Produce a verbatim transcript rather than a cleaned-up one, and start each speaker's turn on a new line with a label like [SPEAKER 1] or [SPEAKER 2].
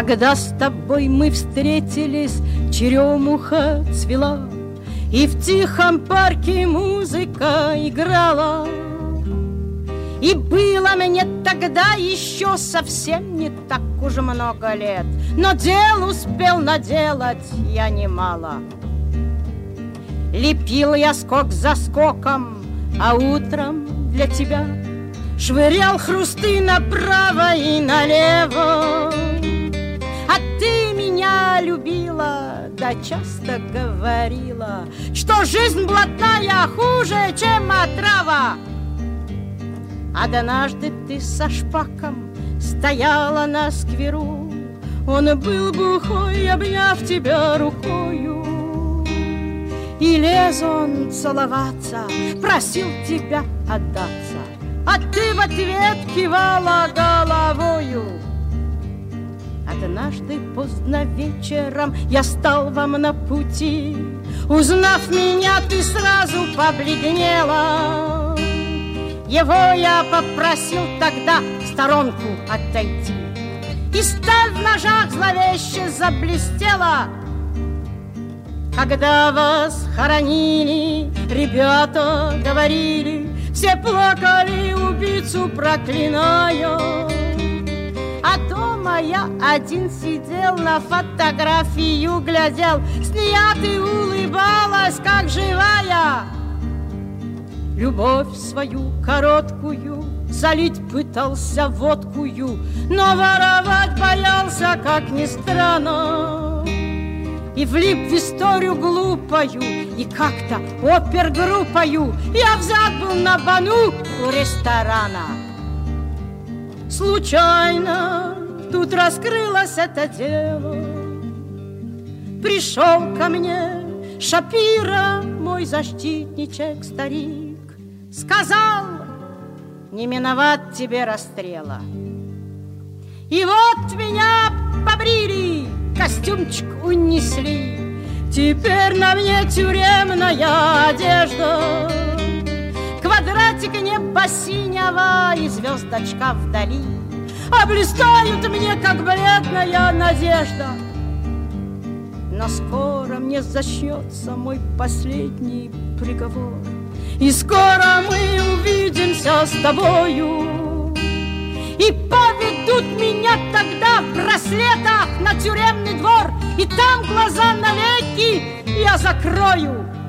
[SPEAKER 1] Когда с тобой мы встретились, черемуха цвела, и в тихом парке музыка играла. И было мне тогда еще совсем не так уж много лет, но дел успел наделать я немало. Лепил я скок за скоком, а утром для тебя швырял хрусты направо и налево. А ты меня любила, да часто говорила, что жизнь блатная хуже, чем отрава. Однажды ты со шпаком стояла на скверу, он был бухой, обняв тебя рукою. И лез он целоваться, просил тебя отдаться, а ты в ответ кивала головою. Однажды поздно вечером я стал вам на пути, узнав меня, ты сразу побледнела. Его я попросил тогда в сторонку отойти, и сталь в ножах зловеще заблестела. Когда вас хоронили, ребята говорили, все плакали, убийцу проклиная. А дома я один сидел, на фотографию глядел, снятый, улыбалась, как живая. Любовь свою короткую залить пытался водкую, но воровать боялся, как ни странно. И влип в историю глупою, и как-то опергруппою я взят был на бану у ресторана. Случайно тут раскрылось это дело. Пришел ко мне Шапира, мой защитничек старик, сказал: не миновать тебе расстрела. И вот меня побрили, костюмчик унесли, теперь на мне тюремная одежда, квадратик неба синего и звездочка вдали облистают мне, как бледная надежда. Но скоро мне зачнется мой последний приговор, и скоро мы увидимся с тобою, и поведут меня тогда в браслетах на тюремный двор, и там глаза навеки я закрою.